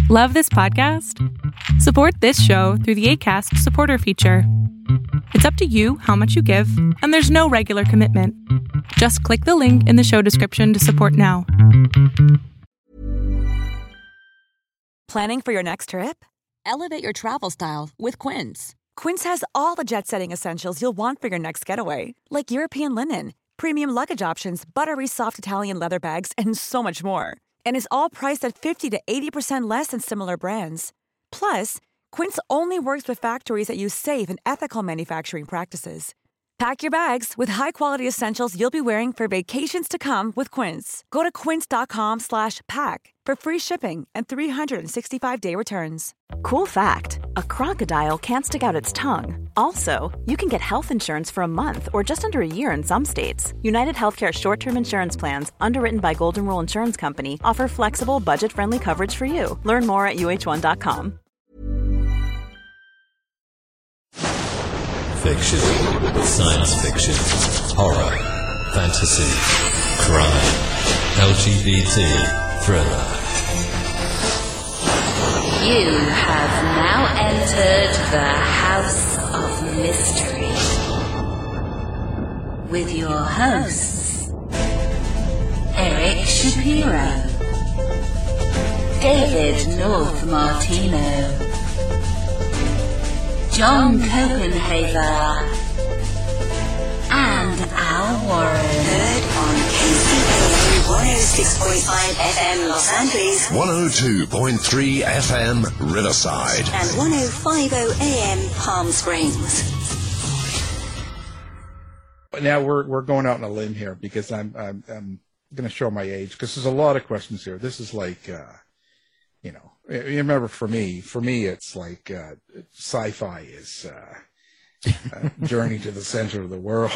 Love this podcast? Support this show through the Acast supporter feature. It's up to you how much you give, and there's no regular commitment. Just click the link in the show description to support now. Planning for your next trip? Elevate your travel style with Quince. Quince has all the jet-setting essentials you'll want for your next getaway, like European linen, premium luggage options, buttery soft Italian leather bags, and so much more. And is all priced at 50 to 80% less than similar brands. Plus, Quince only works with factories that use safe and ethical manufacturing practices. Pack your bags with high-quality essentials you'll be wearing for vacations to come with Quince. Go to quince.com/pack for free shipping and 365-day returns. Cool fact, a crocodile can't stick out its tongue. Also, you can get health insurance for a month or just under a year in some states. United Healthcare short-term insurance plans, underwritten by Golden Rule Insurance Company, offer flexible, budget-friendly coverage for you. Learn more at uh1.com. Fiction, science fiction, horror, fantasy, crime, LGBT, thriller. You have now entered the House of Mystery with your hosts, Eric Shapiro, David North Martino, John Copenhaver, and Al Warren. Heard on KCAA 106.5 FM Los Angeles, 102.3 FM Riverside, and 105.0 AM Palm Springs. Now we're going out on a limb here because I'm going to show my age because there's a lot of questions here. This is like, you remember for me it's like sci-fi is Journey to the Center of the World,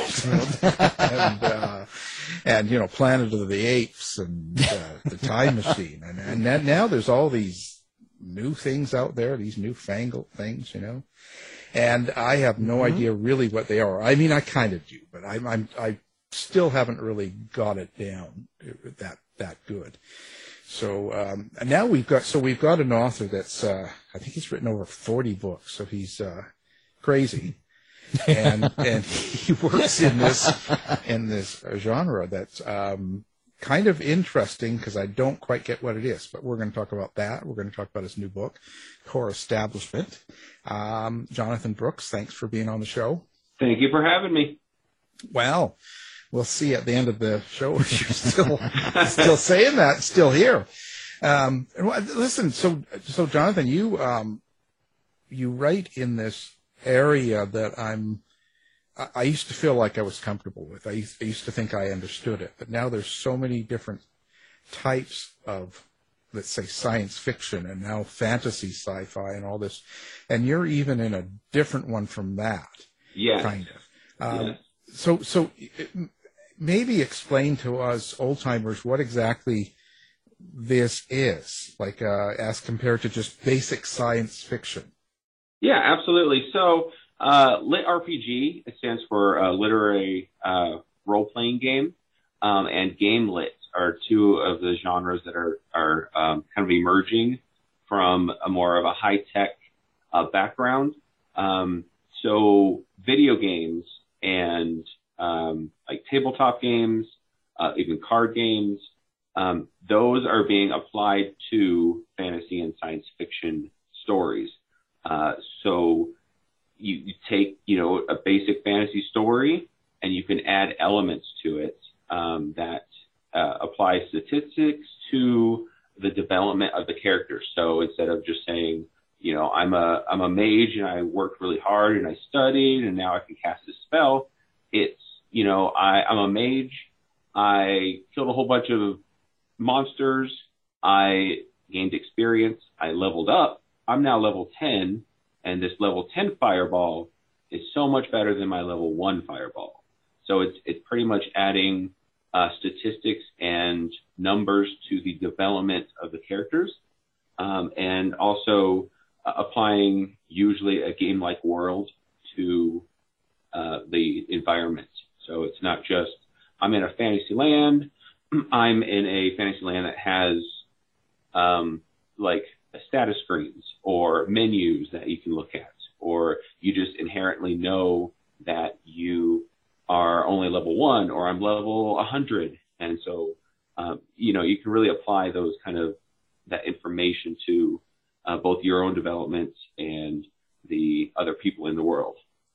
and Planet of the Apes and the Time Machine, and now there's all these new things out there, these newfangled things, and I have no idea really what they are. I mean, I kind of do, but I still haven't really got it down that good. So now we've got an author that's I think he's written over 40 books, so he's crazy, and he works in this genre that's kind of interesting because I don't quite get what it is. But we're going to talk about that. We're going to talk about his new book, Core Establishment. Jonathan Brooks, thanks for being on the show. Thank you for having me. Well, we'll see at the end of the show if you're still saying that, still here. Listen, so Jonathan, you write in this area that I used to feel like I was comfortable with. I used to think I understood it, but now there's so many different types of, let's say, science fiction and now fantasy sci-fi and all this, and you're even in a different one from that. Yeah. Kind of. Yeah. So maybe explain to us old-timers what exactly this is, like as compared to just basic science fiction. Yeah, absolutely. So Lit RPG, it stands for literary role-playing game, and game lit are two of the genres that are kind of emerging from a more of a high-tech background. So video games and like tabletop games, even card games, those are being applied to fantasy and science fiction stories. So you take, a basic fantasy story and you can add elements to it that apply statistics to the development of the characters. So instead of just saying, I'm a mage and I worked really hard and I studied and now I can cast a spell, it's, I'm a mage, I killed a whole bunch of monsters, I gained experience, I leveled up, I'm now level 10, and this level 10 fireball is so much better than my level 1 fireball. So it's pretty much adding statistics and numbers to the development of the characters, and also applying usually a game-like world to the environment. So it's not just, I'm in a fantasy land, I'm in a fantasy land that has like status screens or menus that you can look at, or you just inherently know that you are only level 1 or I'm level 100. And so, you can really apply those that information to both your own development and the other people in the world.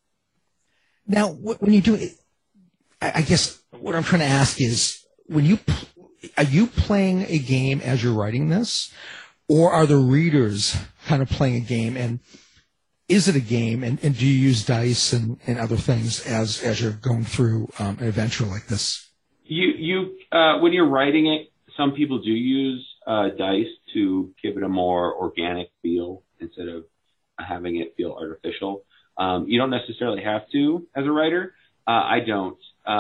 Now, when you do it, I guess what I'm trying to ask is, are you playing a game as you're writing this, or are the readers kind of playing a game? And is it a game? And do you use dice and other things as you're going through an adventure like this? You when you're writing it, some people do use dice to give it a more organic feel instead of having it feel artificial. You don't necessarily have to as a writer. I don't.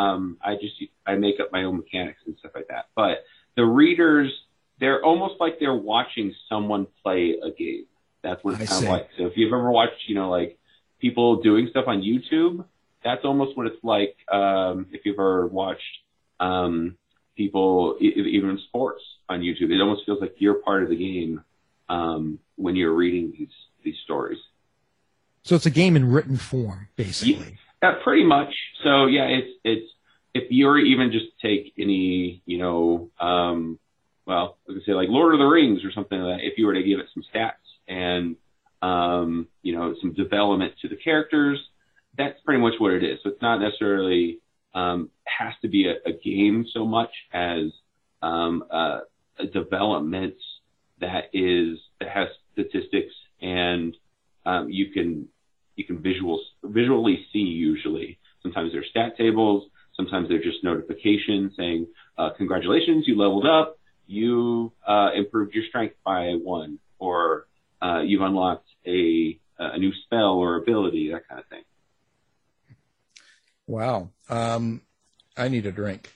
I make up my own mechanics and stuff like that. But the readers, they're almost like they're watching someone play a game. That's what it's kind of like. So if you've ever watched, like people doing stuff on YouTube, that's almost what it's like. If you've ever watched people, even in sports on YouTube, it almost feels like you're part of the game when you're reading these stories. So it's a game in written form, basically. Yeah, pretty much. So yeah, it's if you're even just take any, well, we could say like Lord of the Rings or something like that. If you were to give it some stats and some development to the characters, that's pretty much what it is. So it's not necessarily has to be a game so much as a development that has statistics and you can visually see usually. Sometimes there's stat tables, sometimes they're just notifications saying, congratulations, you leveled up, you improved your strength by 1, or you've unlocked a new spell or ability, that kind of thing. Wow. I need a drink.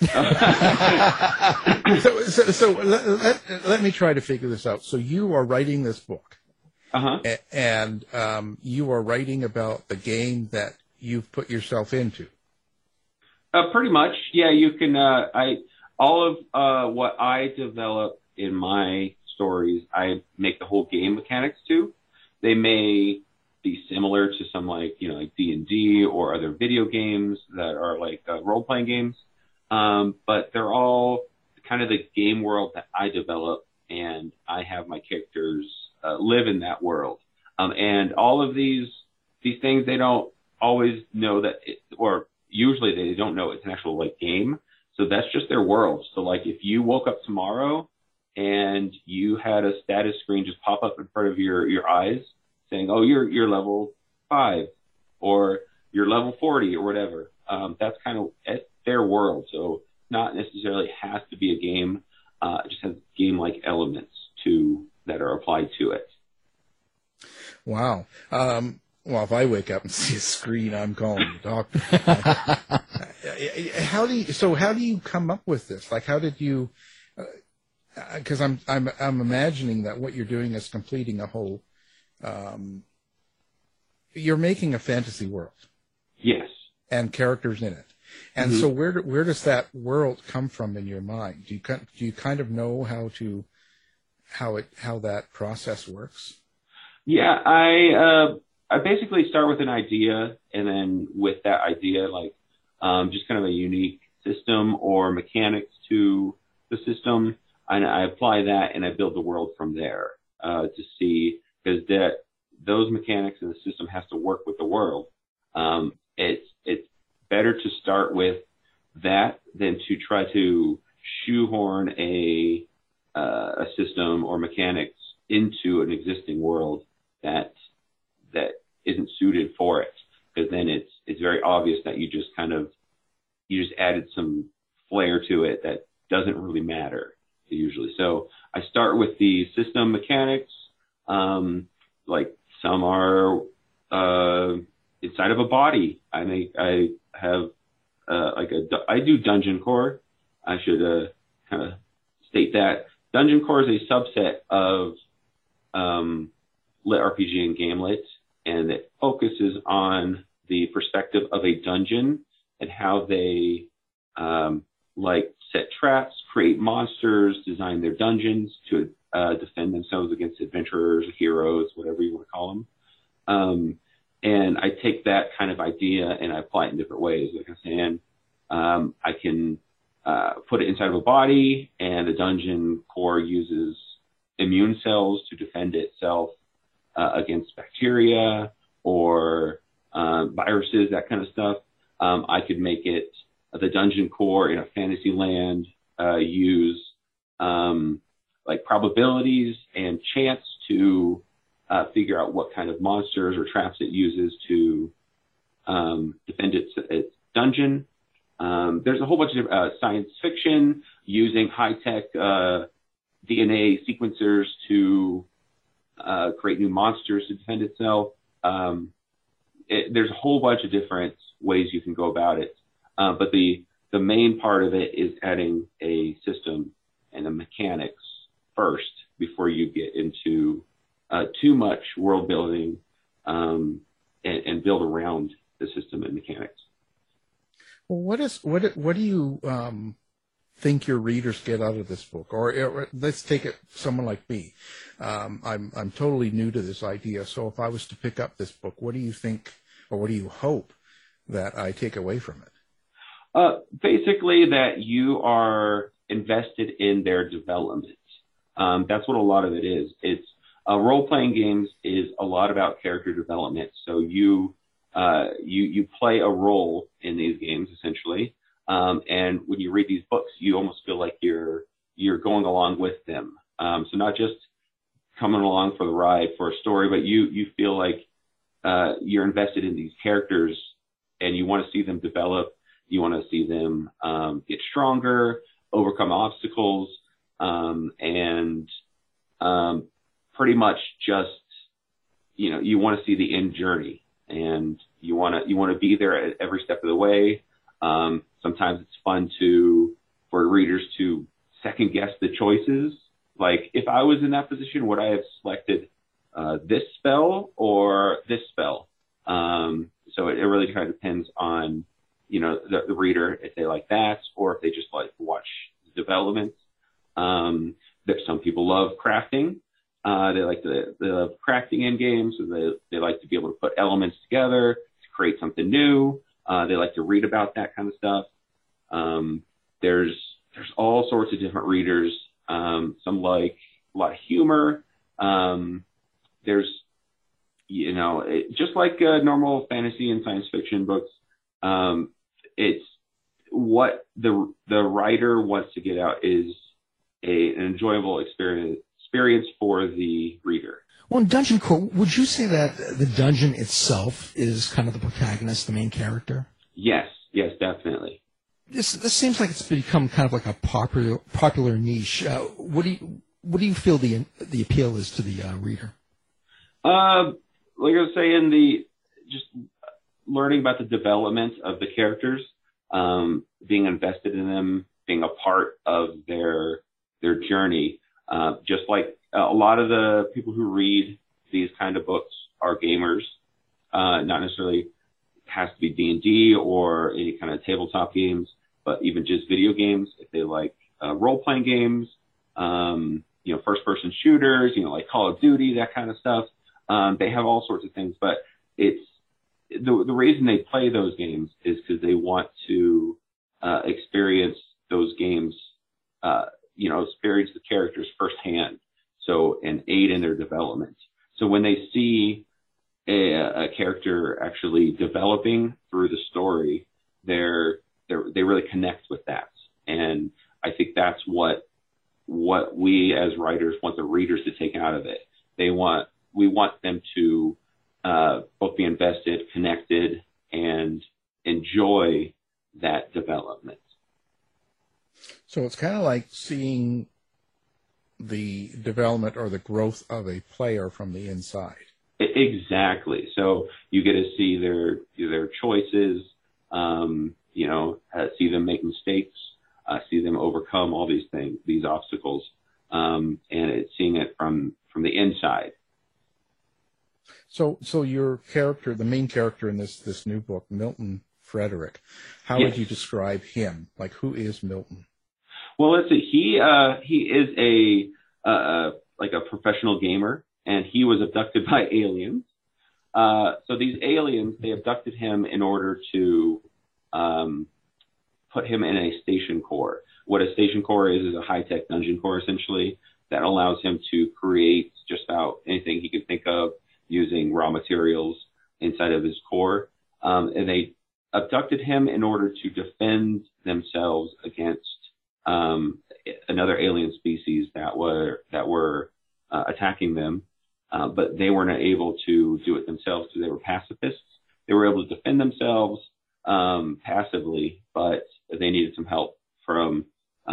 So let me try to figure this out. So you are writing this book. Uh-huh. And you are writing about the game that you've put yourself into. Pretty much, yeah. You can. All of what I develop in my stories, I make the whole game mechanics too. They may be similar to some like D&D or other video games that are like role-playing games, but they're all kind of the game world that I develop, and I have my characters live in that world. And all of these things, they don't always know that or usually they don't know it's an actual like game. So that's just their world. So like if you woke up tomorrow and you had a status screen just pop up in front of your eyes saying, oh, you're level 5 or you're level 40 or whatever, that's kind of their world. So not necessarily has to be a game. It just has game-like elements that are applied to it. Wow. Well, if I wake up and see a screen, I'm calling the doctor. How do you come up with this? Like, how did you? Because I'm imagining that what you're doing is completing a whole. You're making a fantasy world. Yes. And characters in it. And so where does that world come from in your mind? Do you kind of know how that process works? Yeah, I basically start with an idea, and then with that idea, like just kind of a unique system or mechanics to the system, and I apply that and I build the world from there to see, because those mechanics in the system has to work with the world. It's better to start with that than to try to shoehorn a system or mechanics into an existing world that isn't suited for it, because then it's very obvious that you just added some flair to it that doesn't really matter usually. So I start with the system mechanics, like some are inside of a body. I have I do Dungeon Core. I should kind of state that Dungeon Core is a subset of Lit RPG and Gamelit, and it focuses on the perspective of a dungeon and how they set traps, create monsters, design their dungeons to defend themselves against adventurers, heroes, whatever you want to call them. And I take that kind of idea and I apply it in different ways. Like I'm saying, I can put it inside of a body, and the dungeon core uses immune cells to defend itself against bacteria or viruses, that kind of stuff. I could make it the dungeon core in a fantasy land use like probabilities and chance to figure out what kind of monsters or traps it uses to defend its dungeon. There's a whole bunch of science fiction using high-tech DNA sequencers to create new monsters to defend itself. There's a whole bunch of different ways you can go about it. But the main part of it is adding a system and the mechanics first before you get into too much world building and build around the system and mechanics. Well, what do you think your readers get out of this book? Or let's take it someone like me. I'm totally new to this idea. So if I was to pick up this book, what do you think, or what do you hope that I take away from it? Basically that you are invested in their development. That's what a lot of it is. It's role-playing games is a lot about character development. So you play a role in these games essentially. And when you read these books, you almost feel like you're going along with them. So not just coming along for the ride for a story, but you feel like you're invested in these characters and you want to see them develop. You want to see them get stronger, overcome obstacles, and pretty much just, you want to see the end journey, and you want to be there at every step of the way. Sometimes it's fun for readers to second guess the choices. Like, if I was in that position, would I have selected this spell or this spell? So it really kind of depends on, the reader, if they like that, or if they just like to watch development. There's some people love crafting. They like the crafting in games. So they like to be able to put elements together to create something new. They like to read about that kind of stuff. There's all sorts of different readers. Some like a lot of humor. There's, just like normal fantasy and science fiction books, it's what the writer wants to get out is an enjoyable experience for the reader. Well, in Dungeon Core, would you say that the dungeon itself is kind of the protagonist, the main character? Yes, definitely. This seems like it's become kind of like a popular niche. What do you feel the appeal is to the reader? Like I was saying, just learning about the development of the characters, being invested in them, being a part of their journey. Just like a lot of the people who read these kind of books are gamers, not necessarily has to be D&D or any kind of tabletop games, but even just video games. If they like role-playing games, first-person shooters, like Call of Duty, that kind of stuff. They have all sorts of things, but it's the reason they play those games is because they want to experience those games, experience the characters firsthand, and aid in their development. So when they see a character actually developing through the story, they really connect with that, and I think that's what we as writers want the readers to take out of it. We want them to both be invested, connected, and enjoy that development. So it's kind of like seeing the development or the growth of a player from the inside. Exactly. So you get to see their choices, see them make mistakes, see them overcome all these things, these obstacles, and it's seeing it from the inside. So your character, the main character in this new book, Milton Frederick, how Yes. would you describe him? Like, who is Milton? Well, let's see. He is like a professional gamer, and he was abducted by aliens. So these aliens, they abducted him in order to put him in a station core. What a station core is a high-tech dungeon core, essentially, that allows him to create just about anything he can think of using raw materials inside of his core. And they abducted him in order to defend themselves against another alien species that were attacking them. But they were not able to do it themselves because they were pacifists. They were able to defend themselves passively, but they needed some help from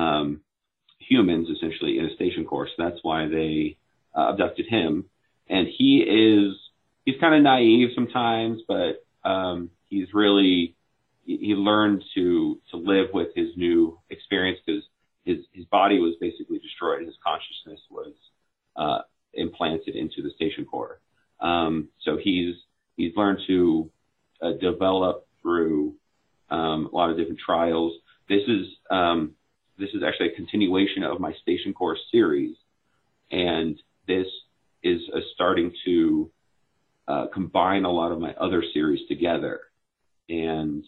humans, essentially, in a station core. So that's why they abducted him. And he's kind of naive sometimes, but he learned to live with his new experience because his body was basically destroyed. His consciousness was implanted into the station core. So he's learned to develop through a lot of different trials. This is actually a continuation of my station core series, and this is starting to combine a lot of my other series together and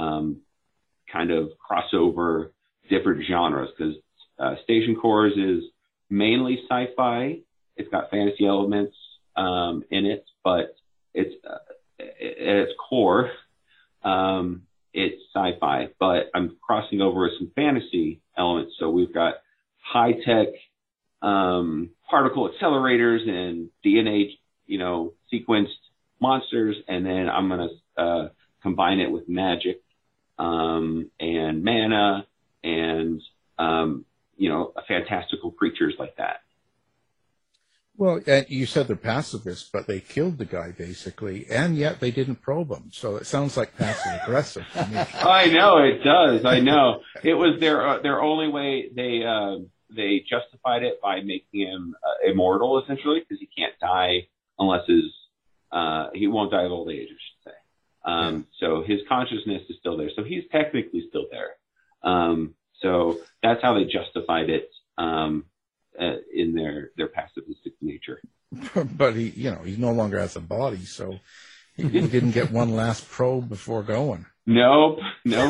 kind of cross over different genres, because Station Cores is mainly sci-fi. It's got fantasy elements in it, but it's at its core, it's sci-fi. But I'm crossing over with some fantasy elements. So we've got high-tech particle accelerators and DNA, sequenced monsters, and then I'm going to combine it with magic and mana and fantastical creatures like that. Well, you said they're pacifists, but they killed the guy basically, and yet they didn't probe him. So it sounds like passive aggressive to me. I know it does. I know it was their only way. They justified it by making him immortal, essentially, because he can't die unless he won't die of old age, I should say. So his consciousness is still there. So he's technically still there. So that's how they justified it in their pacifistic nature. But he no longer has a body, so he didn't get one last probe before going. Nope.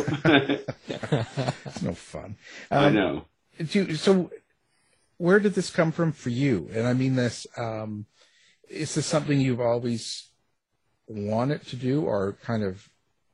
It's no fun. I know. So where did this come from for you? And I mean this, is this something you've always wanted to do, or kind of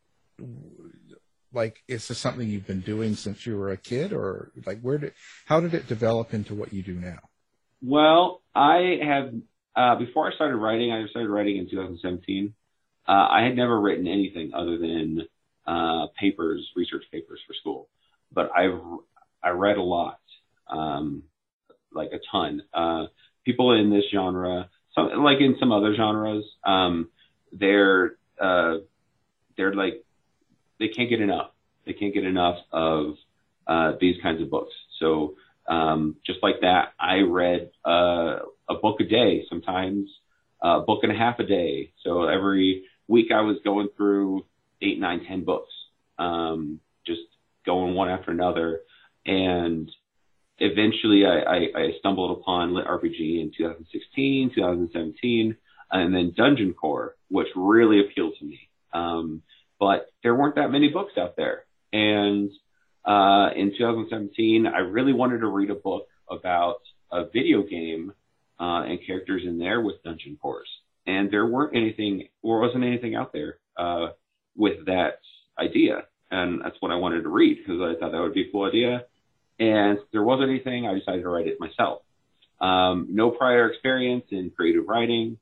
like, is this something you've been doing since you were a kid, or like how did it develop into what you do now? Well, I have, before I started writing in 2017. I had never written anything other than research papers for school, but I read a lot, like a ton. People in this genre, like in some other genres, they're like, they can't get enough. They can't get enough of these kinds of books. So just like that, I read a book a day, sometimes a book and a half a day. So every week I was going through 8, 9, 10 books, just going one after another. And eventually I stumbled upon Lit RPG in 2016, 2017, and then Dungeon Core, which really appealed to me. But there weren't that many books out there. And in 2017, I really wanted to read a book about a video game and characters in there with Dungeon Cores. And there wasn't anything out there with that idea. And that's what I wanted to read, because I thought that would be a cool idea. And there wasn't anything. I decided to write it myself. No prior experience in creative writing.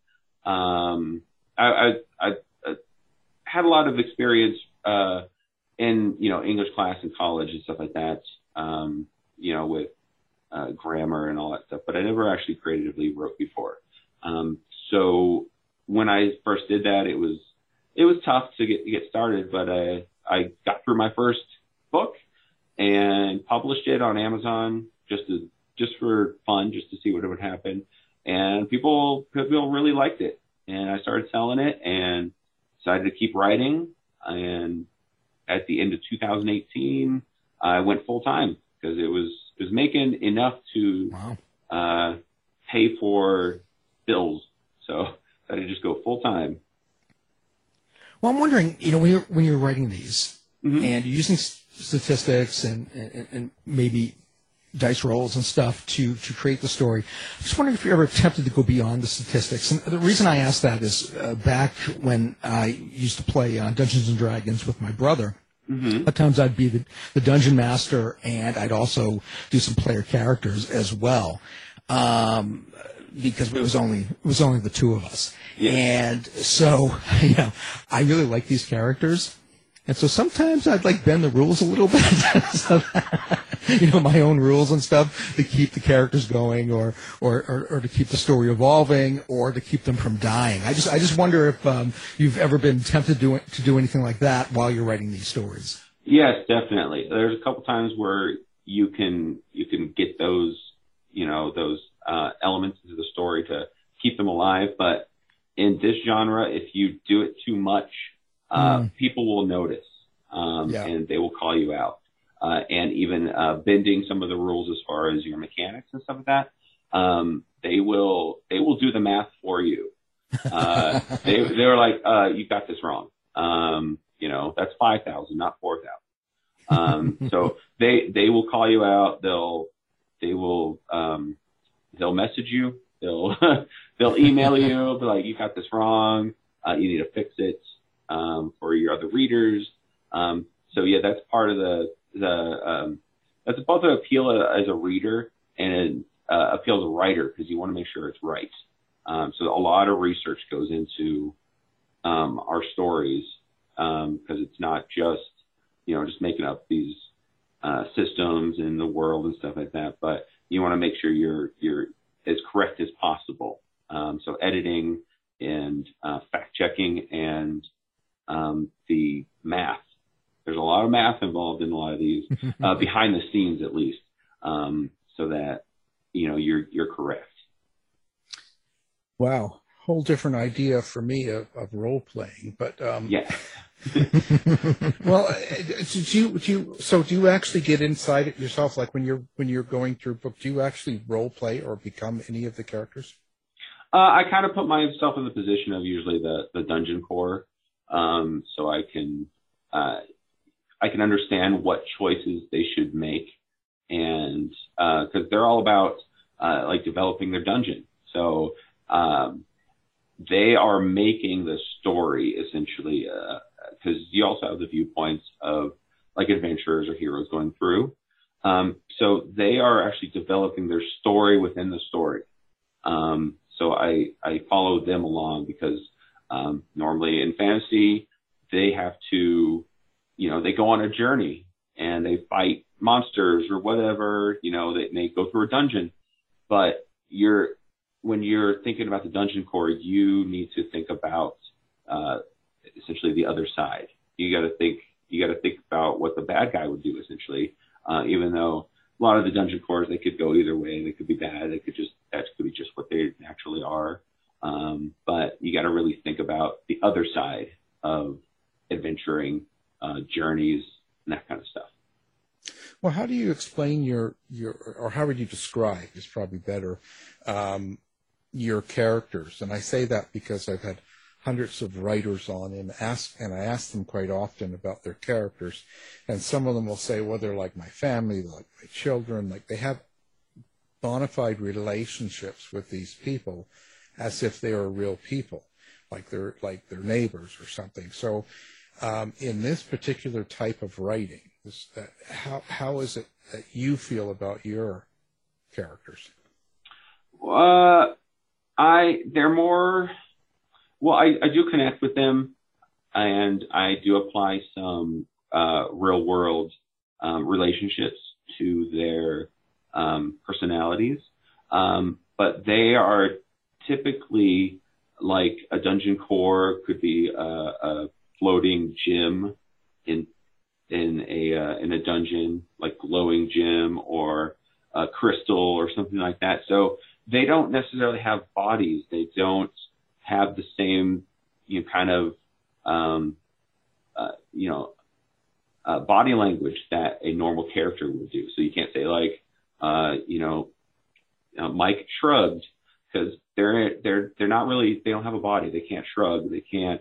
I had a lot of experience in English class in college and stuff like that, with grammar and all that stuff, but I never actually creatively wrote before. So when I first did that, it was tough to get started, but I got through my first book and published it on Amazon just for fun, just to see what would happen, and people really liked it, and I started selling it and decided to keep writing. And at the end of 2018, I went full time, because it was making enough to pay for bills. So I had to just go full time. Well, I'm wondering, when you're writing these and you're using statistics and maybe dice rolls and stuff to create the story, I'm just wondering if you're ever tempted to go beyond the statistics. And the reason I ask that is back when I used to play Dungeons and Dragons with my brother. At times I'd be the dungeon master, and I'd also do some player characters as well, because it was only the two of us. Yeah. And so, I really like these characters, and so sometimes I'd bend the rules a little bit, so my own rules and stuff to keep the characters going, or to keep the story evolving, or to keep them from dying. I just wonder if you've ever been tempted to do anything like that while you're writing these stories. Yes, definitely. There's a couple times where you can get those elements into the story to keep them alive, but in this genre, if you do it too much, people will notice, and they will call you out. And even bending some of the rules as far as your mechanics and stuff like that, they will do the math for you. They were like, you got this wrong. That's 5,000, not 4,000. So they will call you out. They'll message you. They'll email you. Be like, you got this wrong. You need to fix it for your other readers. So yeah, that's part of that's both an appeal as a reader and appeal as a writer, because you want to make sure it's right. So a lot of research goes into our stories, because it's not just making up these systems in the world and stuff like that, but you want to make sure you're as correct as possible. So editing and fact checking and the math. There's a lot of math involved in a lot of these, behind the scenes at least, so that you're correct. Wow, whole different idea for me of role playing, but yeah. Well, do you actually get inside it yourself? Like when you're going through a book, do you actually role play or become any of the characters? I kind of put myself in the position of usually the dungeon core, so I can understand what choices they should make, and because they're all about developing their dungeon. So they are making the story essentially, because you also have the viewpoints of adventurers or heroes going through. So they are actually developing their story within the story. So I follow them along, because normally in fantasy, they have to, they go on a journey and they fight monsters or whatever, they may go through a dungeon. But when you're thinking about the dungeon core, you need to think about essentially the other side. You got to think about what the bad guy would do, essentially. Even though a lot of the dungeon cores, they could go either way. They could be bad. That could be just what they naturally are. But you got to really think about the other side of adventuring, journeys, and that kind of stuff. Well, how do you explain or how would you describe, is probably better, your characters? And I say that because I've had hundreds of writers on and I ask them quite often about their characters, and some of them will say, well, they're like my family, they're like my children, like they have bona fide relationships with these people as if they are real people, like they're their neighbors or something. So in this particular type of writing, how is it that you feel about your characters? They're more. Well, I do connect with them, and I do apply some real world relationships to their personalities, but they are typically like a dungeon core could be a floating gem in a dungeon, like glowing gem or a crystal or something like that. So they don't necessarily have bodies. They don't have the same body language that a normal character would do. So you can't say Mike shrugged, because they're not really, they don't have a body. They can't shrug. They can't,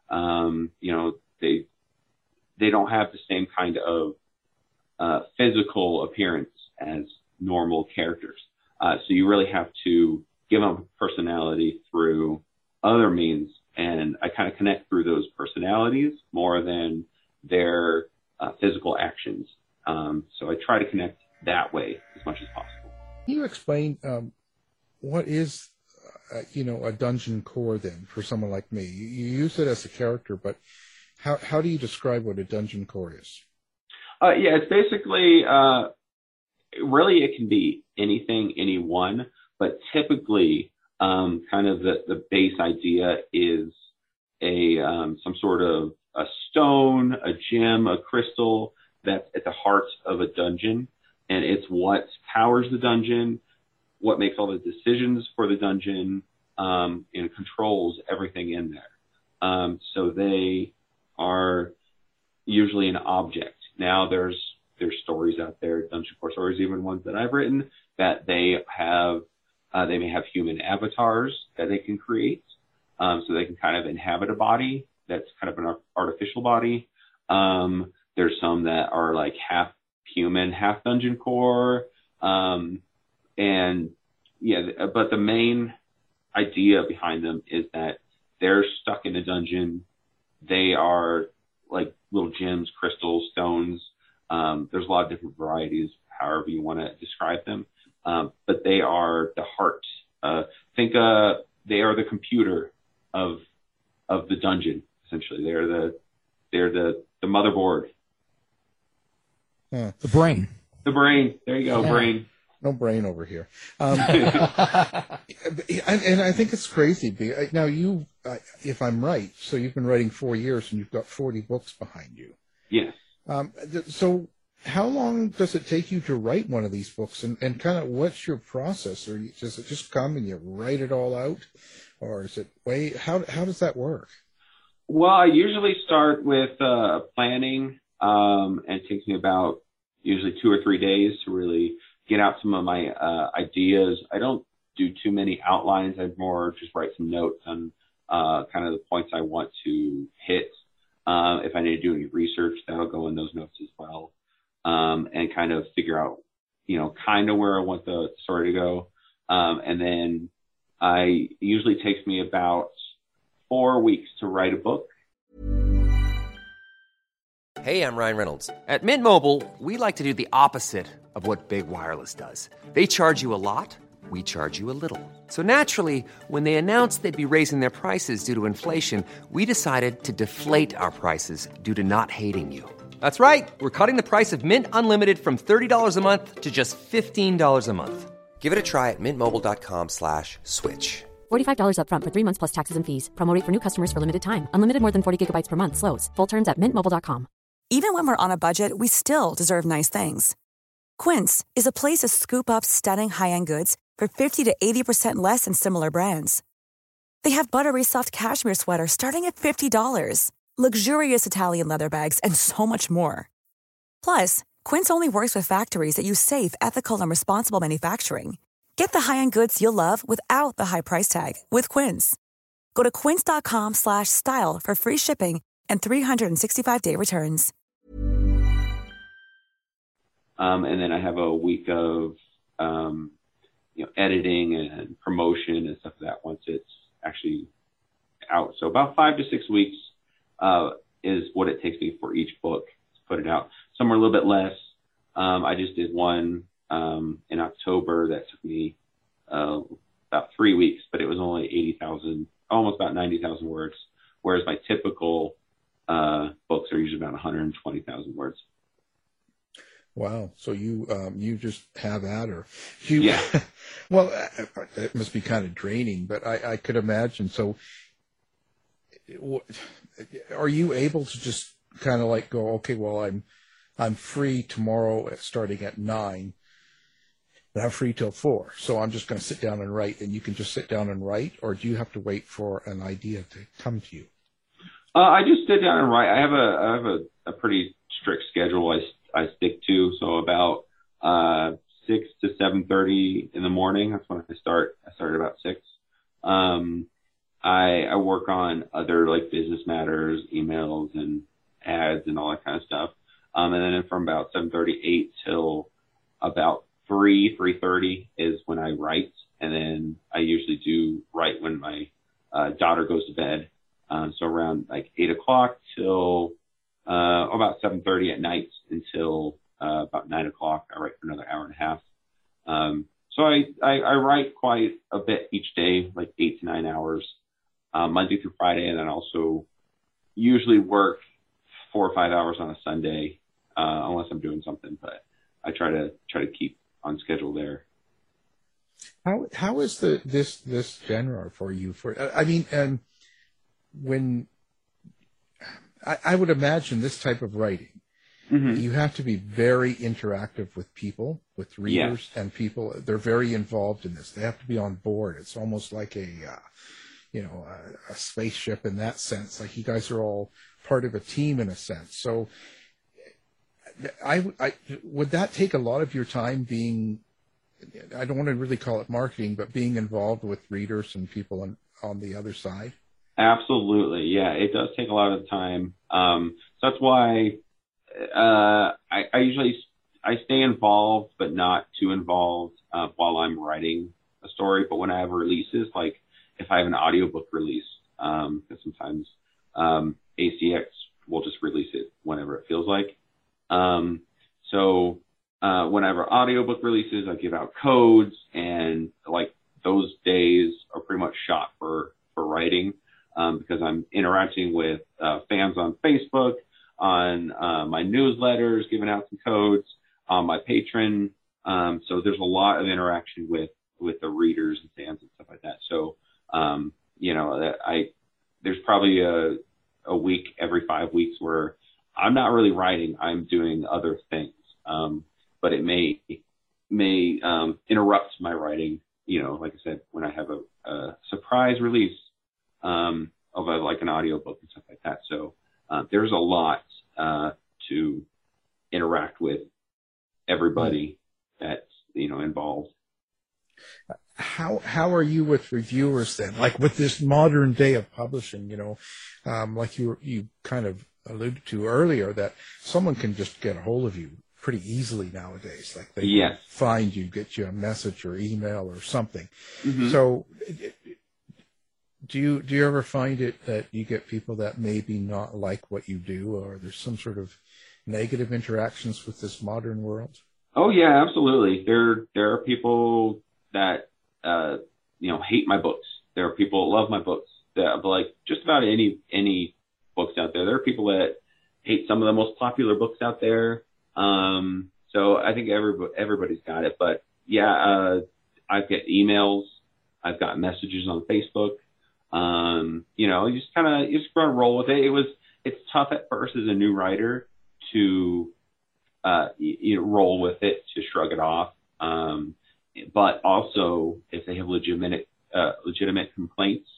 they don't have the same kind of physical appearance as normal characters. So you really have to give them personality through other means. And I kind of connect through those personalities more than their physical actions. So I try to connect that way as much as possible. Can you explain what is, a dungeon core then for someone like me? You use it as a character, but how do you describe what a dungeon core is? It's basically, really it can be anything, anyone, but typically kind of the base idea is some sort of a stone, a gem, a crystal that's at the heart of a dungeon, and it's what powers the dungeon, what makes all the decisions for the dungeon, and controls everything in there. So they are usually an object. Now there's stories out there, dungeon core stories, even ones that I've written, that they may have human avatars that they can create, so they can kind of inhabit a body that's kind of an artificial body. There's some that are like half human, half dungeon core, but the main idea behind them is that they're stuck in a dungeon. They are like little gems, crystals, stones. There's a lot of different varieties, however you want to describe them. But they are the heart. They are the computer of the dungeon, essentially. They're the motherboard. The brain. The brain. There you go, yeah. Brain. No brain over here. And I think it's crazy. Now you, if I'm right, so you've been writing 4 years and you've got 40 books behind you. Yes. So how long does it take you to write one of these books, and kind of what's your process? Or does it just come and you write it all out, or is it how does that work? Well, I usually start with planning, and it takes me about usually 2 or 3 days to really get out some of my ideas. I don't do too many outlines. I more just write some notes on kind of the points I want to hit. If I need to do any research, that'll go in those notes as well. And kind of figure out, kind of where I want the story to go. And then usually takes me about 4 weeks to write a book. Hey, I'm Ryan Reynolds. At Mint Mobile, we like to do the opposite of what Big Wireless does. They charge you a lot, we charge you a little. So naturally, when they announced they'd be raising their prices due to inflation, we decided to deflate our prices due to not hating you. That's right. We're cutting the price of Mint Unlimited from $30 a month to just $15 a month. Give it a try at mintmobile.com/switch. $45 up front for 3 months plus taxes and fees. Promo rate for new customers for limited time. Unlimited more than 40 gigabytes per month. Slows full terms at mintmobile.com. Even when we're on a budget, we still deserve nice things. Quince is a place to scoop up stunning high-end goods for 50 to 80% less than similar brands. They have buttery soft cashmere sweaters starting at $50, luxurious Italian leather bags, and so much more. Plus, Quince only works with factories that use safe, ethical, and responsible manufacturing. Get the high-end goods you'll love without the high price tag with Quince. Go to quince.com/style for free shipping and 365-day returns. And then I have a week of, editing and promotion and stuff like that once it's actually out. So about 5 to 6 weeks is what it takes me for each book to put it out. Some are a little bit less. I just did one in October that took me about 3 weeks, but it was only 80,000, almost about 90,000 words, whereas my typical books are usually about 120,000 words. Wow. So you just have at her. Yeah. Well, it must be kind of draining, but I could imagine. So are you able to just kind of like go, okay, well, I'm free tomorrow starting at 9, and I'm free till 4. So I'm just going to sit down and write, and you can just sit down and write, or do you have to wait for an idea to come to you? I just sit down and write. I have a pretty strict schedule I stick to. So about 6 to 7:30 in the morning. That's when I start. I start at about 6. I work on other like business matters, emails and ads and all that kind of stuff. And then from about 7:38 till about 3:30 is when I write. And then I usually do write when my daughter goes to bed. So around like 8 o'clock till about 7:30 at night until about 9 o'clock. I write for another hour and a half. So I write quite a bit each day, like 8 to 9 hours, Monday through Friday, and then also usually work 4 or 5 hours on a Sunday, unless I'm doing something. But I try to keep on schedule there. How is this genre for you? I mean, when I would imagine this type of writing, you have to be very interactive with people, with readers, and people. They're very involved in this. They have to be on board. It's almost like a spaceship in that sense. Like you guys are all part of a team in a sense. So, I would that take a lot of your time being. I don't want to really call it marketing, but being involved with readers and people on the other side. Absolutely. Yeah, it does take a lot of time. So that's why I usually stay involved, but not too involved while I'm writing a story. But when I have releases, like if I have an audiobook release, because sometimes ACX will just release it whenever it feels like. So whenever audiobook releases, I give out codes, and like those days are pretty much shot for writing. Because I'm interacting with fans on Facebook, on my newsletters, giving out some codes, on my Patreon. So there's a lot of interaction with the readers and fans and stuff like that. So, there's probably a week every 5 weeks where I'm not really writing. I'm doing other things. But it may interrupt my writing, like I said, when I have a surprise release. Of like an audiobook and stuff like that. So there's a lot to interact with everybody that's involved. How are you with reviewers then? Like with this modern day of publishing, like you kind of alluded to earlier, that someone can just get a hold of you pretty easily nowadays. Like they find you, get you a message or email or something. Mm-hmm. So. Do you ever find it that you get people that maybe not like what you do, or there's some sort of negative interactions with this modern world? Oh yeah, absolutely. There are people that hate my books. There are people that love my books. That like just about any books out there. There are people that hate some of the most popular books out there. So I think everybody's got it. But yeah, I've got emails. I've got messages on Facebook. You just gotta roll with it. It's tough at first as a new writer to, roll with it, to shrug it off. But also if they have legitimate complaints,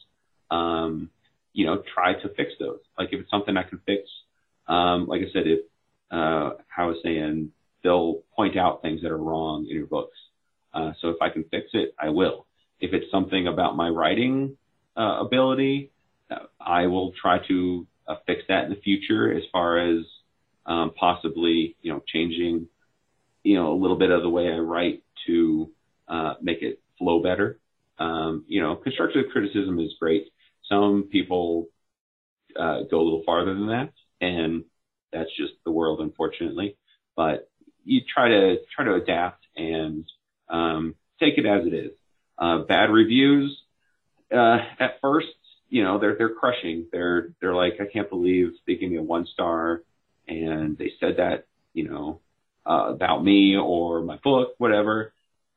try to fix those. Like if it's something I can fix, like I said, if, how I was saying, they'll point out things that are wrong in your books. So if I can fix it, I will. If it's something about my writing, ability, I will try to fix that in the future as far as possibly, changing, a little bit of the way I write to make it flow better. Constructive criticism is great. Some people go a little farther than that, and that's just the world, unfortunately. But you try to adapt and take it as it is. Bad reviews. At first, they're crushing. They're like, I can't believe they gave me a 1-star and they said that, about me or my book, whatever.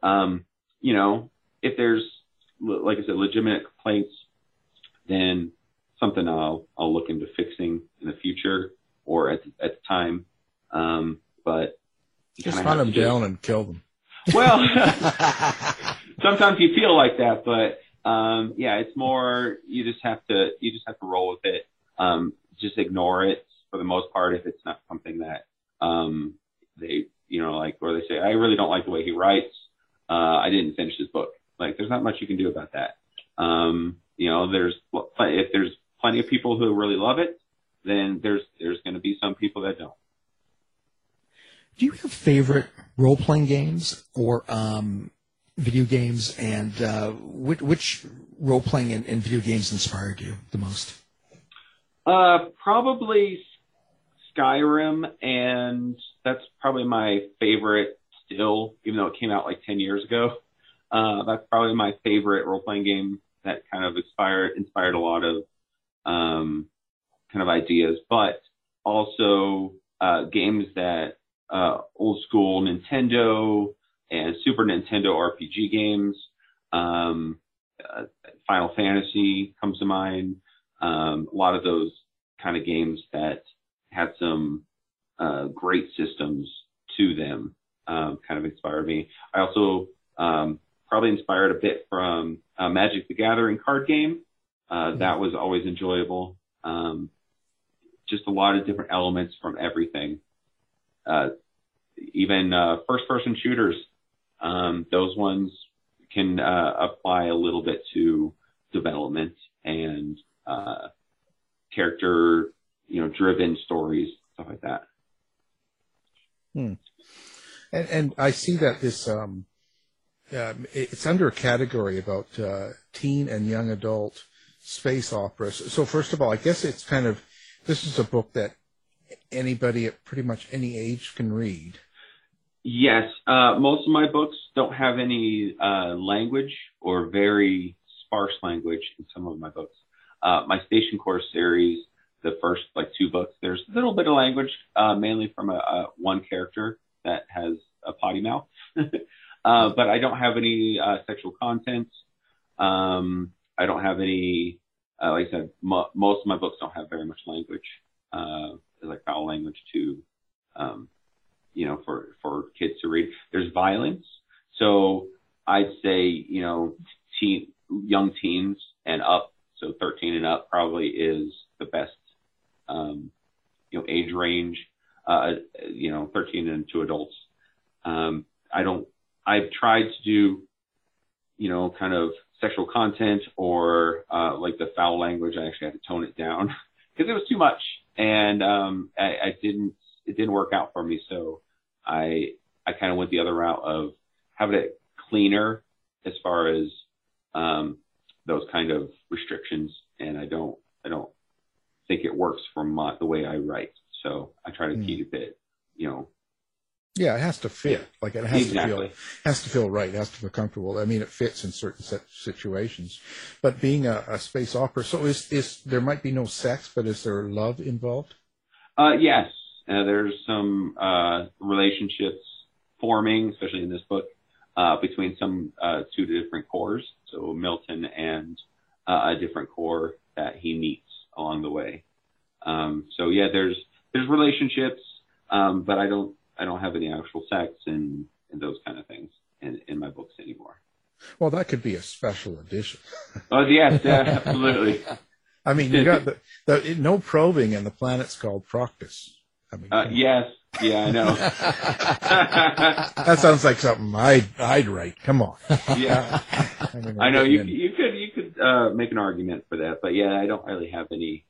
If there's, like I said, legitimate complaints, then something I'll look into fixing in the future or at the time. But just hunt them down and kill them. Well, sometimes you feel like that, but it's more you just have to roll with it. Just ignore it for the most part if it's not something that they like where they say, I really don't like the way he writes. I didn't finish his book. Like, there's not much you can do about that. If there's plenty of people who really love it, then there's going to be some people that don't. Do you have favorite role-playing games or video games, and which role-playing and video games inspired you the most? Probably Skyrim, and that's probably my favorite still, even though it came out like 10 years ago. That's probably my favorite role-playing game that kind of inspired a lot of kind of ideas, but also games that old school Nintendo and Super Nintendo RPG games. Final Fantasy comes to mind. A lot of those kind of games that had some great systems to them kind of inspired me. I also probably inspired a bit from Magic the Gathering card game. That was always enjoyable. Just a lot of different elements from everything. Even first-person shooters, those ones can apply a little bit to development and character, driven stories, stuff like that. And I see that this it's under a category about teen and young adult space operas. So first of all, I guess it's this is a book that anybody at pretty much any age can read. Yes. Most of my books don't have any language or very sparse language in some of my books. My Station Course series, the first 2 books, there's a little bit of language, mainly from one character that has a potty mouth. But I don't have any sexual content. I don't have any, like I said, most of my books don't have very much language, like foul language to, for kids to read. There's violence. So I'd say, young teens and up, so 13 and up probably is the best, age range, 13 and to adults. I've tried to do, kind of sexual content or like the foul language. I actually had to tone it down because it was too much, and it didn't work out for me. So I kind of went the other route of having it cleaner as far as those kind of restrictions, and I don't think it works from the way I write. So I try to keep it, Yeah, it has to fit. Like it has exactly. to feel right. It has to feel comfortable. I mean, it fits in certain situations. But being a space opera, so is there might be no sex, but is there love involved? Yes, there's some relationships forming, especially in this book, between some 2 different cores. So Milton and a different core that he meets along the way. So yeah, there's relationships, but I don't have any actual sex and those kind of things in my books anymore. Well, that could be a special edition. Oh, yes, absolutely. I mean, you got the no probing, and the planet's called Proctus. I mean, yes, yeah, I know. That sounds like something I'd write. Come on. Yeah, I know you could make an argument for that, but yeah, I don't really have any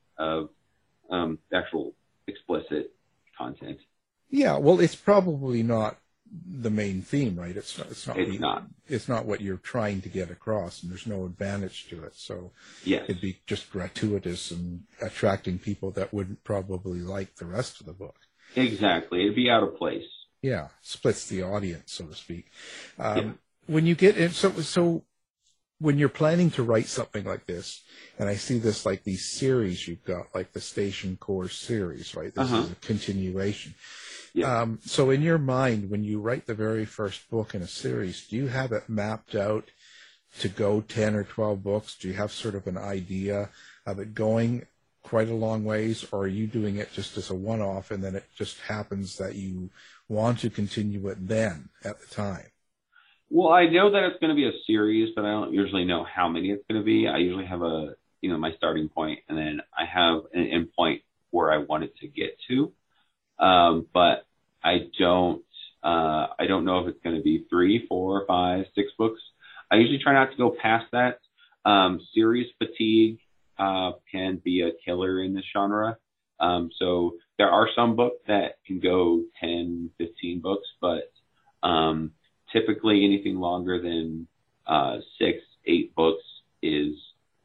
actual explicit content. Yeah, well, it's probably not the main theme, right? It's not what you're trying to get across, and there's no advantage to it. So yes. It'd be just gratuitous and attracting people that wouldn't probably like the rest of the book. Exactly, it'd be out of place. Yeah, splits the audience, so to speak. When you get in, so when you're planning to write something like this, and I see this like these series you've got, like the Station Course series, right? This is a continuation. Yeah. So in your mind, when you write the very first book in a series, do you have it mapped out to go 10 or 12 books? Do you have sort of an idea of it going quite a long ways, or are you doing it just as a one-off and then it just happens that you want to continue it then at the time? Well, I know that it's going to be a series, but I don't usually know how many it's going to be. I usually have my starting point, and then I have an end point where I want it to get to. But I don't I don't know if it's going to be 3, 4, 5, 6 books. I usually try not to go past that. Series fatigue can be a killer in this genre. So there are some books that can go 10, 15 books, but typically anything longer than 6, 8 books is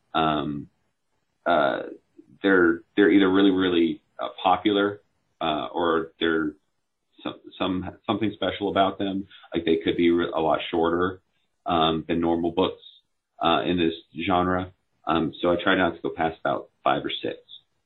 they're either really, really popular or they're something special about them. Like they could be a lot shorter than normal books in this genre. So I try not to go past about 5 or 6.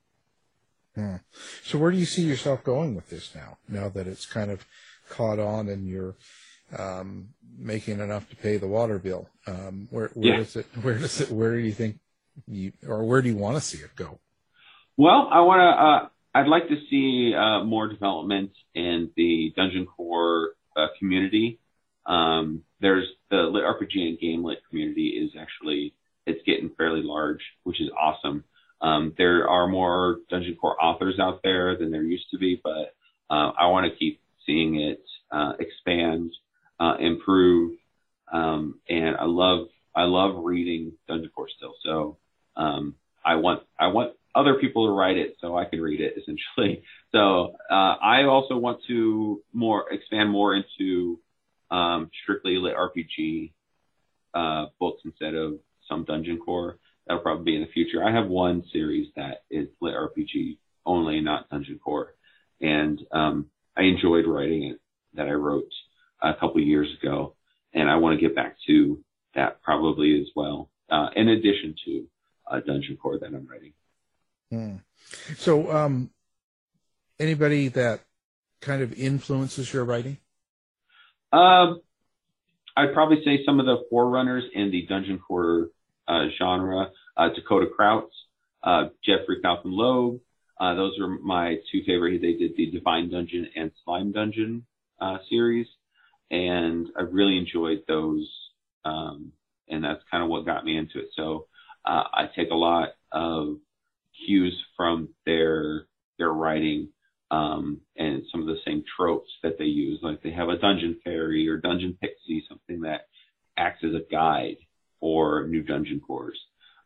So where do you see yourself going with this now that it's kind of caught on and you're making enough to pay the water bill? Where do you think where do you want to see it go? Well, I'd like to see more development in the Dungeon Core community. There's the Lit RPG and Game Lit community is actually, it's getting fairly large, which is awesome. There are more Dungeon Core authors out there than there used to be, but I want to keep seeing it expand, improve, and I love reading Dungeon Core still. So I want other people to write it so I can read it, essentially. So I also want to expand more into strictly Lit RPG books instead of some Dungeon Core. That'll probably be in the future. I have one series that is Lit RPG only, not Dungeon Core. And I enjoyed writing it, that I wrote a couple of years ago. And I want to get back to that probably as well, in addition to Dungeon Core that I'm writing. So anybody that kind of influences your writing? I'd probably say some of the forerunners in the Dungeon Core genre, Dakota Crouts, Jeffrey Falcon Loeb. Those are my 2 favorite. They did the Divine Dungeon and Slime Dungeon series, and I really enjoyed those, and that's kind of what got me into it. So I take a lot of cues from their writing, and some of the same tropes that they use. Like they have a dungeon fairy or dungeon pixie, something that acts as a guide for new Dungeon Cores.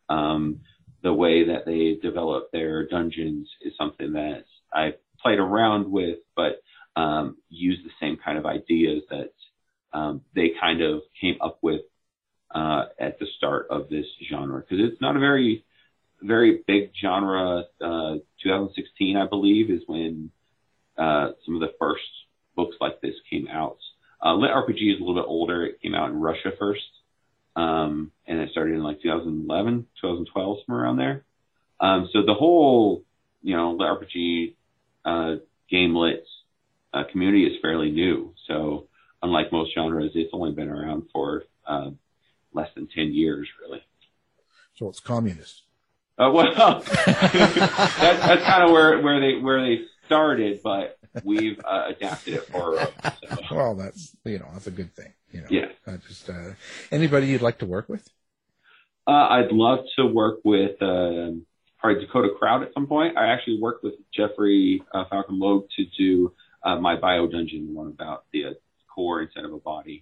The way that they develop their dungeons is something that I played around with, but use the same kind of ideas that they kind of came up with at the start of this genre, because it's not a very, very big genre. 2016, I believe, is when some of the first books like this came out. Lit RPG is a little bit older. It came out in Russia first, and it started in like 2011, 2012, somewhere around there. So the whole, Lit RPG game lit community is fairly new. So unlike most genres, it's only been around for less than 10 years, really. So it's communist. Well, that's kind of where they started, but we've adapted it for. So. Well, that's that's a good thing. Yeah. Just anybody you'd like to work with? I'd love to work with probably Dakota Crowd at some point. I actually worked with Jeffrey Falcon Loeb to do my Bio Dungeon, one about the core instead of a body.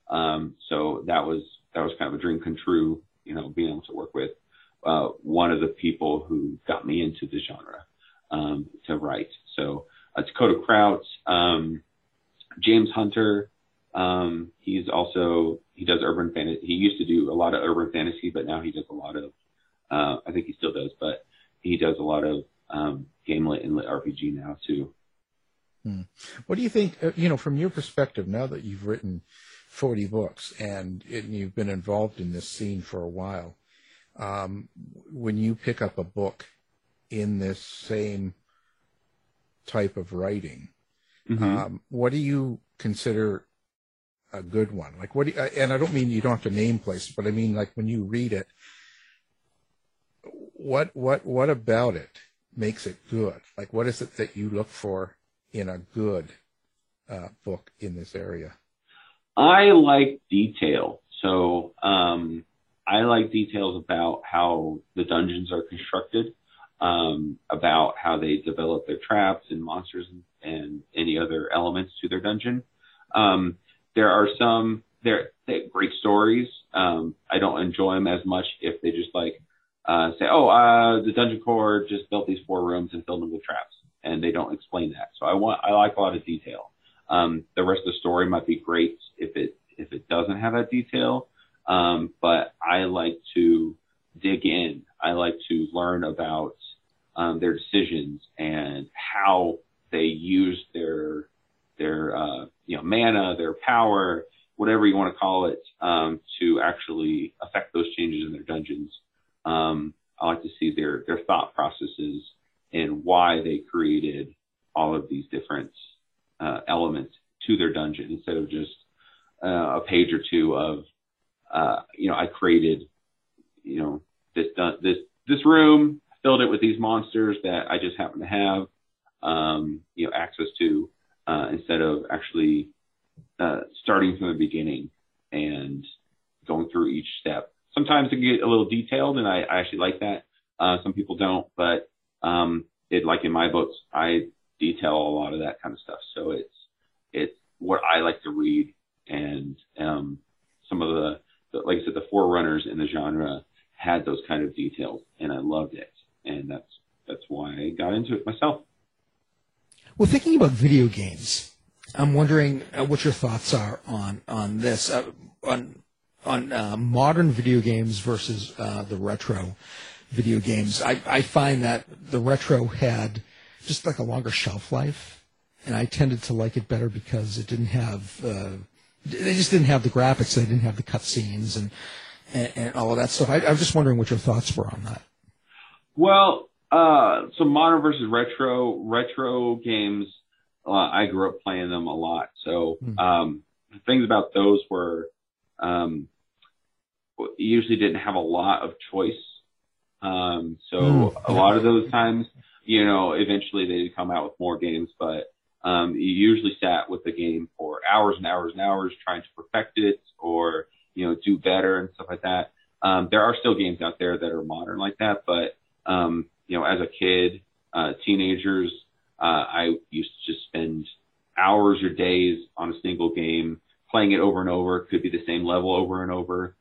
So that was kind of a dream come true, being able to work with one of the people who got me into the genre to write. So Dakota Crouts, James Hunter, he does urban fantasy. He used to do a lot of urban fantasy, but now he does a lot of, I think he still does, but he does a lot of game lit and lit RPG now too. What do you think, from your perspective, now that you've written 40 books and you've been involved in this scene for a while, when you pick up a book in this same type of writing, what do you consider a good one? Like, and I don't mean you don't have to name places, but I mean, like, when you read it, what about it makes it good? Like, what is it that you look for in a good book in this area? I like detail. So I like details about how the dungeons are constructed, about how they develop their traps and monsters and any other elements to their dungeon. There are some they're great stories. I don't enjoy them as much if they just like say, the Dungeon Core just built these 4 rooms and filled them with traps, and they don't explain that. So I like a lot of detail. The rest of the story might be great if it doesn't have that detail. But I like to dig in. I like to learn about their decisions and how they use their mana, their power, whatever you want to call it, to actually affect those changes in their dungeons. I like to see their thought processes and why they created all of these different elements to their dungeon instead of just a page or two of I created this room, filled it with these monsters that I just happen to have access to, instead of actually starting from the beginning and going through each step. Sometimes it can get a little detailed, and I actually like that. Some people don't, but like in my books, I detail a lot of that kind of stuff. So it's what I like to read, and some of the like I said, the forerunners in the genre had those kind of details, and I loved it, and that's why I got into it myself. Well, thinking about video games, I'm wondering what your thoughts are on this, on modern video games versus the retro video games. I find that the retro had just like a longer shelf life, and I tended to like it better because it didn't have they just didn't have the graphics, they didn't have the cutscenes and all of that stuff. I'm just wondering what your thoughts were on that. Well, so modern versus retro games, I grew up playing them a lot. So the things about those were you usually didn't have a lot of choice. So a lot of those times, eventually they'd come out with more games, but you usually sat with the game for hours and hours and hours trying to perfect it or, do better and stuff like that. There are still games out there that are modern like that, but, as a kid, teenagers, I used to just spend hours or days on a single game, playing it over and over. It could be the same level over and over.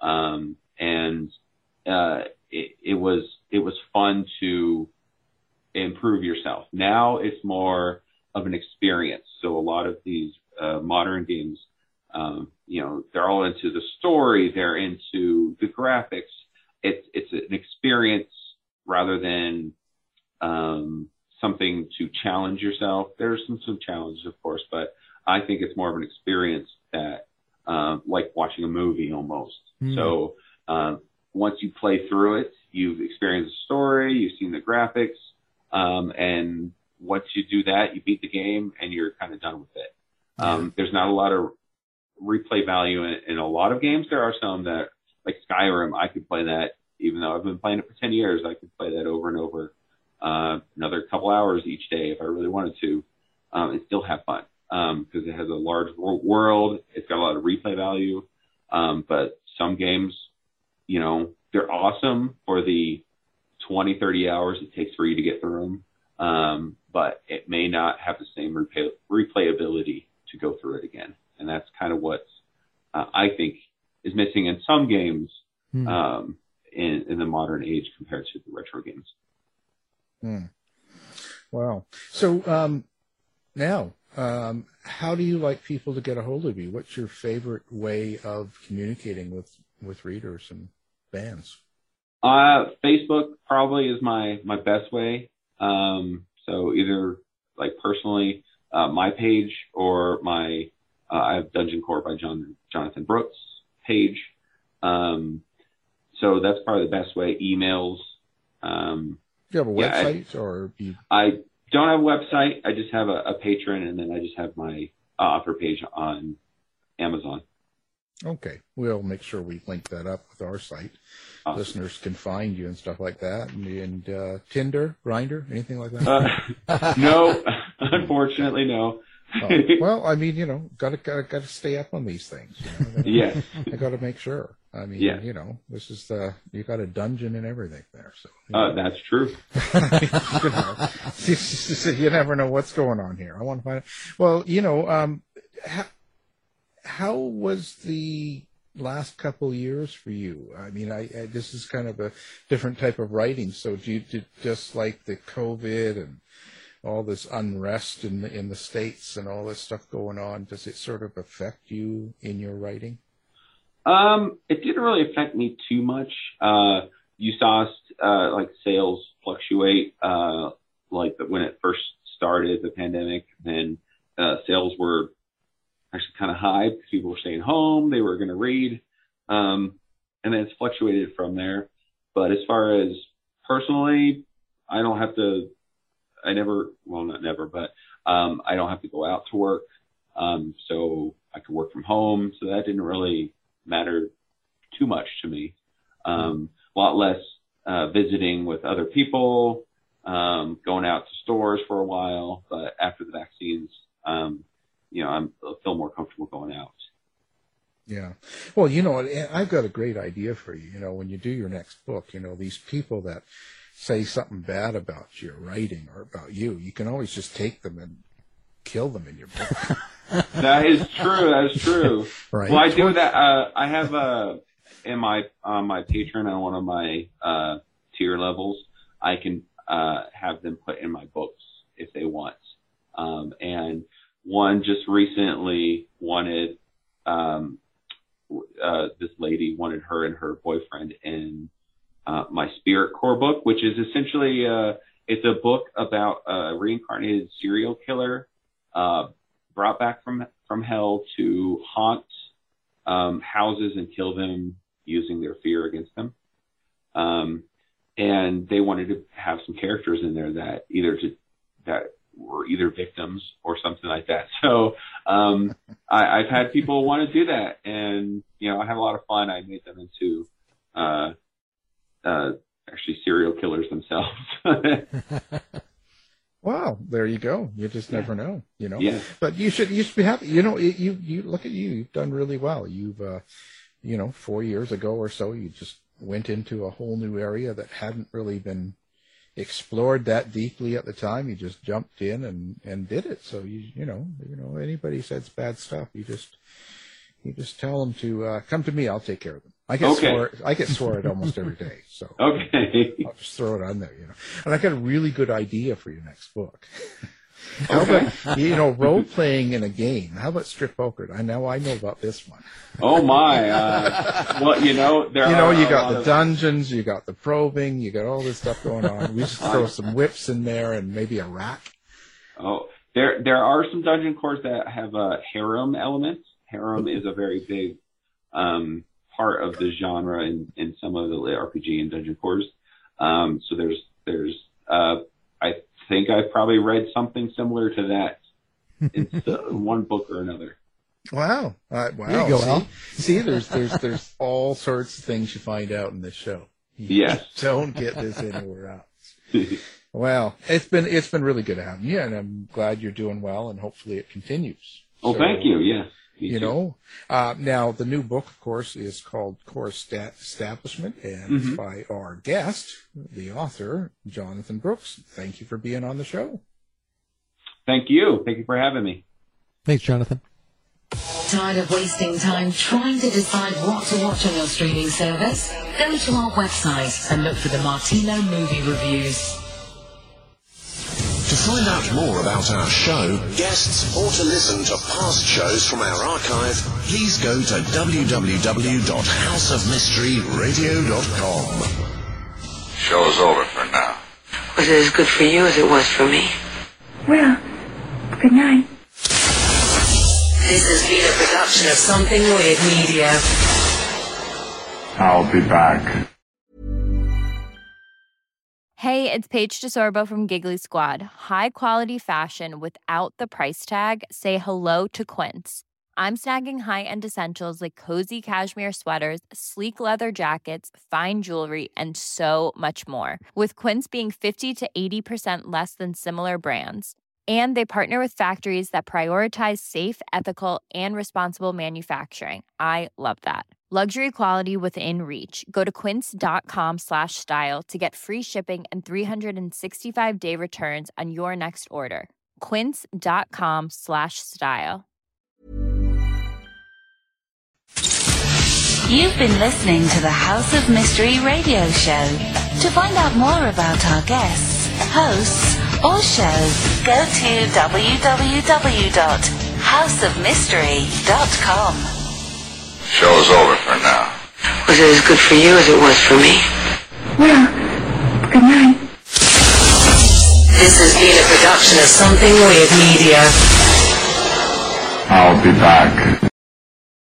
It was fun to improve yourself. Now it's more of an experience. So a lot of these modern games, they're all into the story, they're into the graphics. It's an experience rather than something to challenge yourself. There's some challenges, of course, but I think it's more of an experience that like watching a movie almost. So once you play through it, you've experienced the story, you've seen the graphics, and once you do that, you beat the game and you're kind of done with it. There's not a lot of replay value in a lot of games. There are some that, like Skyrim, I could play that even though I've been playing it for 10 years. I could play that over and over, another couple hours each day if I really wanted to, and still have fun, because it has a large world. It's got a lot of replay value. But some games, they're awesome for the 20, 30 hours it takes for you to get through them. But it may not have the same replayability to go through it again. And that's kind of what I think is missing in some games in the modern age compared to the retro games. Wow. So now, how do you like people to get a hold of you? What's your favorite way of communicating with readers and fans? Facebook probably is my best way. So either like personally, my page or I have Dungeon Core by Jonathan Brooks page. So that's probably the best way. Emails. Do you have a website or? I don't have a website. I just have a Patreon, and then I just have my author page on Amazon. Okay. We'll make sure we link that up with our site. Awesome. Listeners can find you and stuff like that. And Tinder, Grindr, anything like that? No, unfortunately, no. Well, I mean, gotta stay up on these things. Yes. I gotta make sure. I mean, this is you got a dungeon and everything there. So that's true. You never know what's going on here. I want to find out. Well, how was the last couple years for you? I mean, I this is kind of a different type of writing. So do you just like the COVID and all this unrest in the States and all this stuff going on? Does it sort of affect you in your writing? It didn't really affect me too much. You saw like sales fluctuate, like when it first started the pandemic. Then sales were actually kind of high because people were staying home. They were going to read, and then it's fluctuated from there. But as far as personally, I don't have to. I never, well, not never, but I don't have to go out to work, so I could work from home. So that didn't really matter too much to me. A lot less visiting with other people, going out to stores for a while. But after the vaccines, I feel more comfortable going out. Yeah. Well, I've got a great idea for you. When you do your next book, these people that say something bad about your writing or about you, you can always just take them and kill them in your book. That is true. Right. Well, I do that. I have in my Patreon on one of my tier levels, I can have them put in my books if they want. And one just recently wanted this lady wanted her and her boyfriend in my Spirit Core book, which is essentially it's a book about a reincarnated serial killer brought back from hell to haunt houses and kill them using their fear against them. And they wanted to have some characters in there that were either victims or something like that. So I've had people want to do that, and I have a lot of fun. I made them into actually serial killers themselves. Wow, there you go. You just never know, Yeah. But you should be happy. You look at you. You've done really well. You've 4 years ago or so, you just went into a whole new area that hadn't really been explored that deeply at the time. You just jumped in and did it. So anybody says bad stuff, you just tell them to come to me. I'll take care of them. I get swore at almost every day. So okay, I'll just throw it on there. And I got a really good idea for your next book. How about role playing in a game? How about strip poker? I know about this one. Oh my! Well, you got the dungeons, you got the probing, you got all this stuff going on. We just throw some whips in there and maybe a rack. Oh, there are some dungeon cores that have a harem element. Harem is a very big part of the genre in some of the RPG and dungeon cores. So there's I think I've probably read something similar to that in one book or another. Wow! Wow! There you go, Al. See, there's all sorts of things you find out in this show. Yes. Don't get this anywhere else. Well, it's been really good having you, and I'm glad you're doing well, and hopefully it continues. Oh, thank you. Yeah. Now the new book, of course, is called Core Establishment, and it's by our guest, the author, Jonathan Brooks. Thank you for being on the show. Thank you. Thank you for having me. Thanks, Jonathan. Tired of wasting time trying to decide what to watch on your streaming service? Go to our website and look for the Martino movie reviews. To find out more about our show, guests, or to listen to past shows from our archive, please go to www.houseofmysteryradio.com. Show's over for now. Was it as good for you as it was for me? Well, good night. This has been a production of Something Weird Media. I'll be back. Hey, it's Paige DeSorbo from Giggly Squad. High quality fashion without the price tag. Say hello to Quince. I'm snagging high-end essentials like cozy cashmere sweaters, sleek leather jackets, fine jewelry, and so much more. With Quince being 50 to 80% less than similar brands. And they partner with factories that prioritize safe, ethical, and responsible manufacturing. I love that. Luxury quality within reach. Go to quince.com/style to get free shipping and 365-day returns on your next order. Quince.com/style. You've been listening to the House of Mystery radio show. To find out more about our guests, hosts, or shows, go to www.houseofmystery.com. Show's over for now. Was it as good for you as it was for me? Well, good night. This has been a production of Something Weird Media. I'll be back.